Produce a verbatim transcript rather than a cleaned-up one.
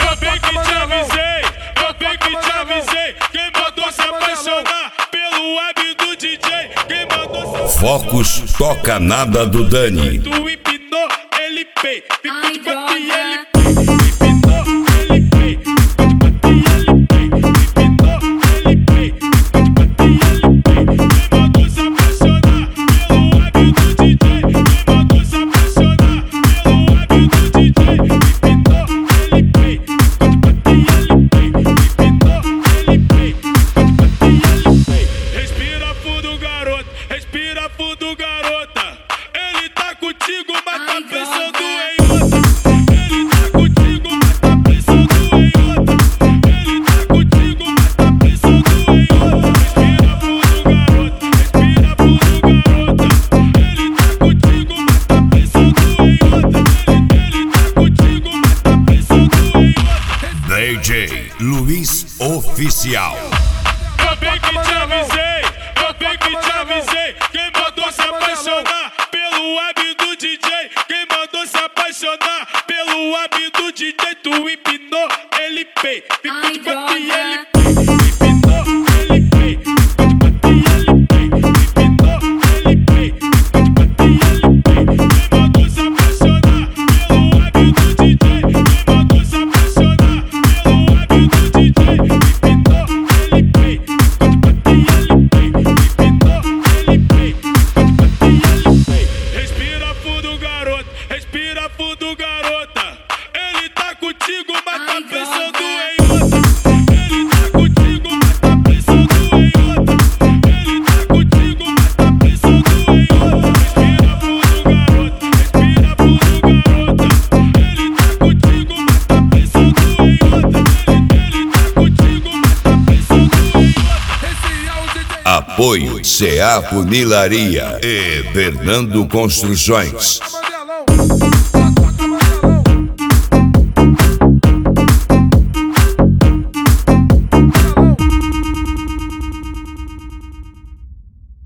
Eu bem que te avisei, eu bem que te avisei. Quem mandou se apaixonar pelo hábito do D J? Quem mandou se Focus toca nada do Dani. Tu empinou, ele pei. Ficou de quatro e ele pei. Respira fundo, garota. Ele tá contigo, mas tá pensando em outra. Ele tá contigo, mas tá pensando em outra. Ele tá contigo, mas tá pensando em outra. Respira fundo, garota. Respira fundo, garota. Ele tá contigo, mas tá pensando em outra. Ele tá contigo, mas tá pensando em outra. D J Luiz Oficial. Eu bem que te avisei, eu bem que te avisei. Quem mandou se apaixonar pelo hábito do D J? Quem mandou se apaixonar pelo hábito do D J? Tu empinou, ele pei. Ficou de quatro e ele pei. Empinou, ele pei. Ficou de quatro e ele pei. Empinou, ele pei. Ficou de quatro e ele pei. Quem mandou se apaixonar pelo hábito do D J? Quem mandou se apaixonar pelo hábito do D J? Empinou, ele pei. Ficou de quatro e ele pei. Empinou, ele pei. Respira fundo, garota. Respira fundo, garota. Ele tá contigo, mas tá pensando em outra. Ele tá contigo, mas tá pensando em outra. Ele tá contigo, mas tá pensando em outra. Respira fundo, garota. Respira fundo, garota. Ele tá contigo, mas tá pensando em outra. Ele tá contigo, mas tá pensando em outra. Apoio C A Funilaria e Fernando Construções.